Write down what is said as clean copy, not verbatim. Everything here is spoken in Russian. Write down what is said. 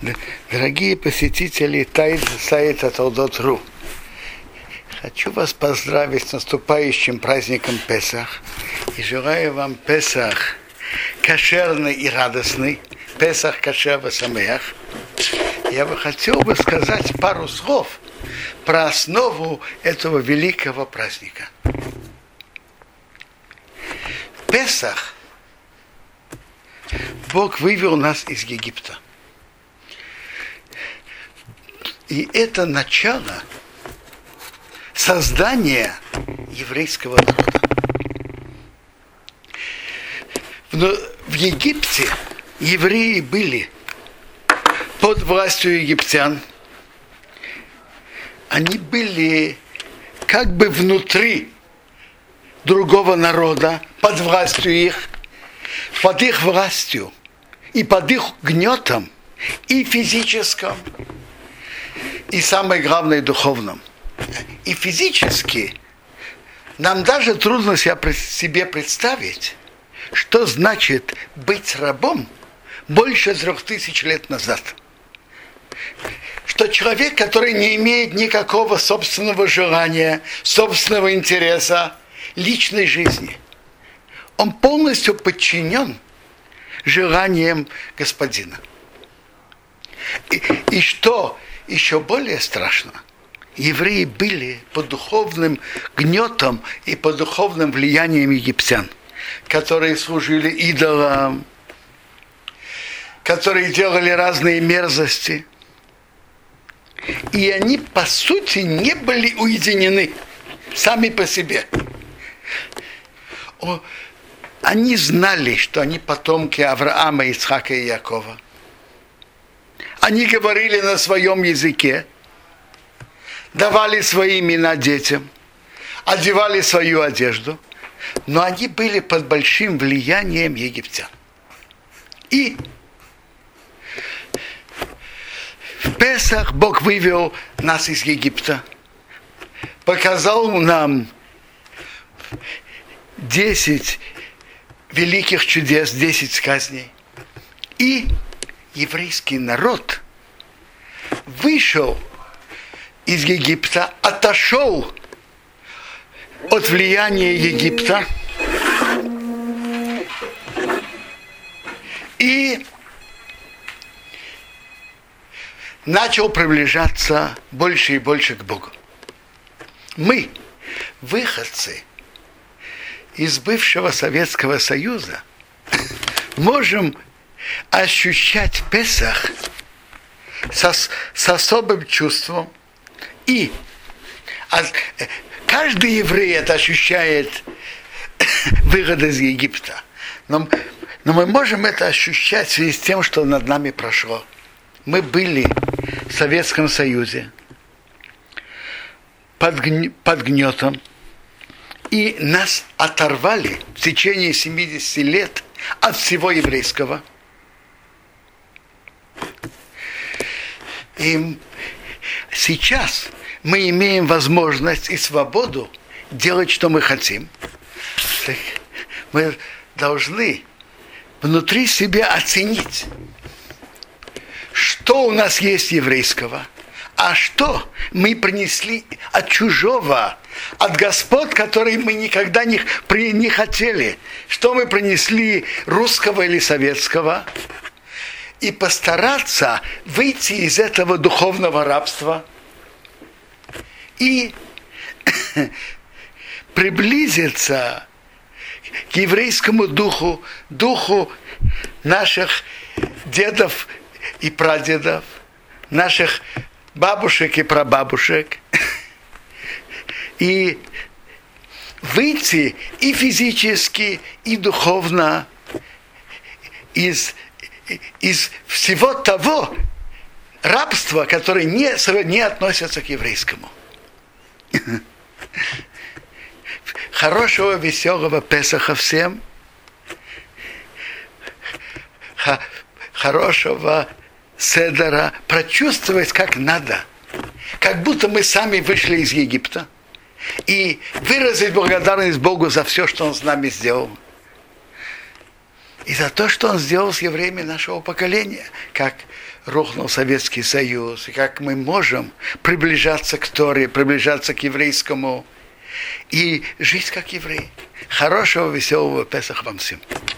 Дорогие посетители сайта Толдот.ру, хочу вас поздравить с наступающим праздником Песах и желаю вам Песах кошерный и радостный, Песах кашер весамеах. Я бы хотел сказать пару слов про основу этого великого праздника. В Песах Бог вывел нас из Египта. И это начало создания еврейского народа. В Египте евреи были под властью египтян. Они были как бы внутри другого народа, под властью их, под их властью и под их гнетом, и физическом, и самое главное духовном. И физически нам даже трудно себе представить, что значит быть рабом больше 3000 лет назад. Что человек, который не имеет никакого собственного желания, собственного интереса, личной жизни, он полностью подчинен желаниям господина. И что еще более страшно, евреи были под духовным гнетом и под духовным влиянием египтян, которые служили идолам, которые делали разные мерзости. И они, по сути, не были уединены сами по себе. Они знали, что они потомки Авраама, Ицхака и Якова. Они говорили на своем языке, давали свои имена детям, одевали свою одежду, но они были под большим влиянием египтян. И в Песах Бог вывел нас из Египта, показал нам 10 великих чудес, 10 казней. И еврейский народ вышел из Египта, отошел от влияния Египта и начал приближаться больше и больше к Богу. Мы, выходцы из бывшего Советского Союза, можем ощущать Песах с особым чувством. И каждый еврей это ощущает выход из Египта. Но мы можем это ощущать в связи с тем, что над нами прошло. Мы были в Советском Союзе под гнетом, и нас оторвали в течение 70 лет от всего еврейского. И сейчас мы имеем возможность и свободу делать, что мы хотим. Так мы должны внутри себя оценить, что у нас есть еврейского, а что мы принесли от чужого, от господ, которые мы никогда не хотели, что мы принесли русского или советского, и постараться выйти из этого духовного рабства и приблизиться к еврейскому духу, духу наших дедов и прадедов, наших бабушек и прабабушек, и выйти и физически, и духовно из всего того рабства, которое не относится к еврейскому. Хорошего, веселого Песаха всем. Хорошего седера. Прочувствовать как надо. Как будто мы сами вышли из Египта. И выразить благодарность Богу за все, что Он с нами сделал. И за то, что он сделал с евреями нашего поколения, как рухнул Советский Союз, и как мы можем приближаться к Торе, приближаться к еврейскому и жить как евреи. Хорошего, веселого Песах вам всем.